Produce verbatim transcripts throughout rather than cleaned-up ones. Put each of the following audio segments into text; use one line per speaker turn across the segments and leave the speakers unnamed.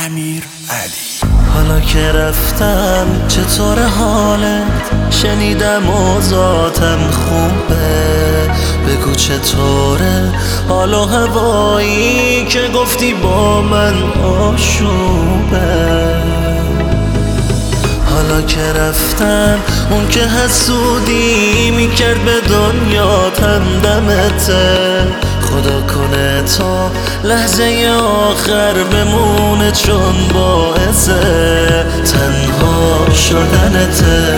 امیرعلی.
حالا که رفتم چطور حالت؟ شنیدم اوضاعتم خوبه، بگو چطوره حال و هوایی که گفتی با من آشوبه. حالا که رفتم اون که حسودی میکرد به دنیا تندمته، خدا کنه تا لحظه آخر بمونه چون باعث تنها شدنته.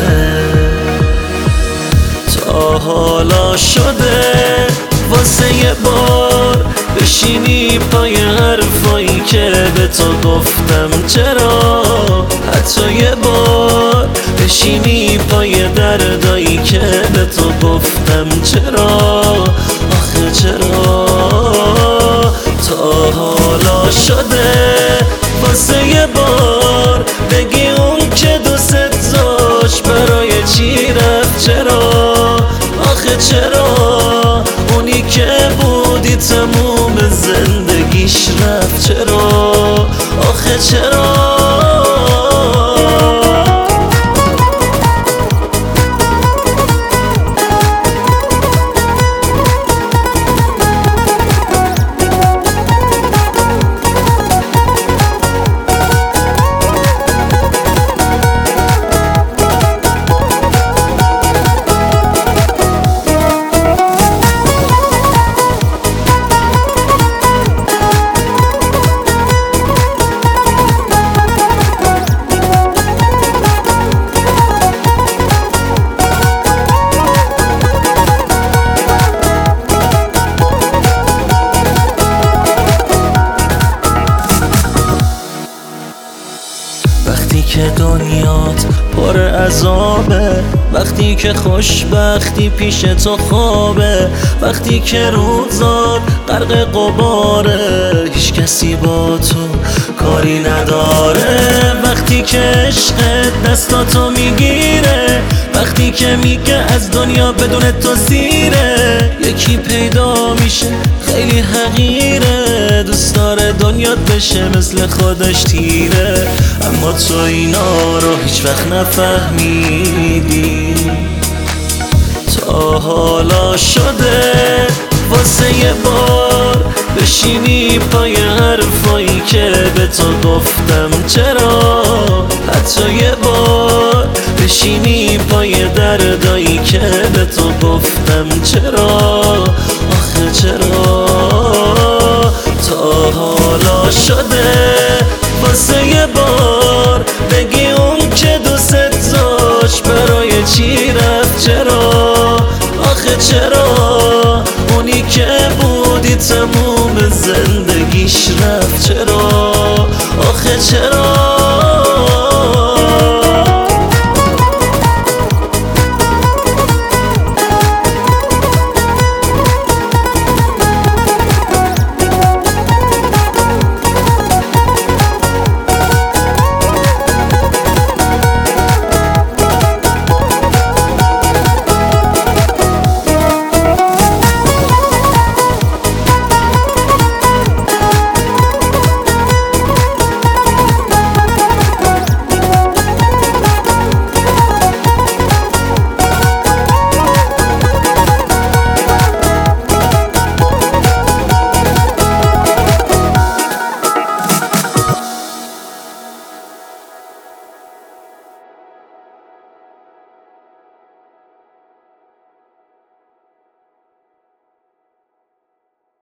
تا حالا شده واسه یه بار بشینی پای حرفایی که به تو گفتم؟ چرا حتی یه بار بشینی پای دردایی که به تو گفتم؟ چرا آخه چرا؟ تا حالا شده واسه یه بار بگی اون که دوست داشت برای چی رفت؟ چرا آخه چرا؟ اونی که بودی تموم زندگیش رفت؟ چرا آخه چرا؟ وقتی که دنیات پر عذابه، وقتی که خوشبختی پیش تو خوابه، وقتی که روزات غرق غباره هیچ کسی با تو کاری نداره، وقتی که عشقت دستاتو میگیره، وقتی که میگه از دنیا بدون تو سیره، یکی پیدا میشه خیلی حقیره، دوست داره دنیات بشه مثل خودش تیره، اما تو اینا رو هیچ وقت نفهمیدی. تا حالا شده واسه یه بار بشینی پای حرفایی که به تو گفتم؟ چرا حتی یه بار بشینی پای دردایی که به تو گفتم؟ چرا آخه چرا؟ تا حالا شده واسه یه بار بگی اون که دوست داشت برای چی رفت؟ چرا آخه چرا؟ اونی که بودی تموم زندگیش رفت؟ چرا آخه چرا؟